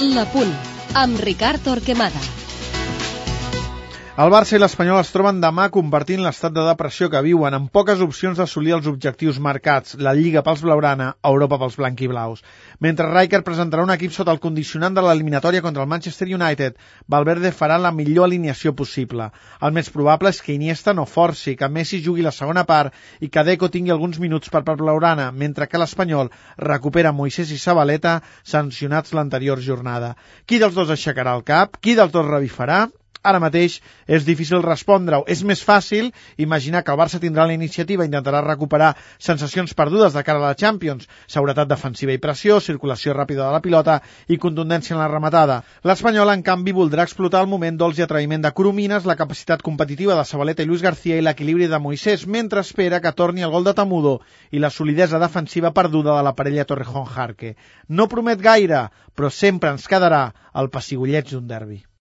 La Punt, amb Ricard Torquemada. El Barça i l'Espanyol es troben demà compartint l'estat de depressió que viuen, amb poques opcions d'assolir els objectius marcats, la Lliga pels blaugrana, Europa pels blanquiblaus. Mentre Rijkaard presentarà un equip sota el condicionant de l'eliminatòria contra el Manchester United, Valverde farà la millor alineació possible. El més probable és que Iniesta no forci, que Messi jugui la segona part i que Deco tingui alguns minuts per part blaugrana, mentre que l'Espanyol recupera Moisés i Zabaleta, sancionats l'anterior jornada. Qui dels dos aixecarà el cap? Qui dels dos revifarà? Ara mateix és difícil respondre-ho. És més fàcil imaginar que el Barça tindrà la iniciativa i intentarà recuperar sensacions perdudes de cara a la Champions, seguretat defensiva i pressió, circulació ràpida de la pilota i contundència en la rematada. L'Espanyol, en canvi, voldrà explotar el moment dolç i atreviment de Coromines, la capacitat competitiva de Zabaleta i Luis García i l'equilibri de Moisés, mentre espera que torni el gol de Tamudo i la solidesa defensiva perduda de la parella Torrejón-Jarque. No promet gaire, però sempre ens quedarà el pessigolleig d'un derbi.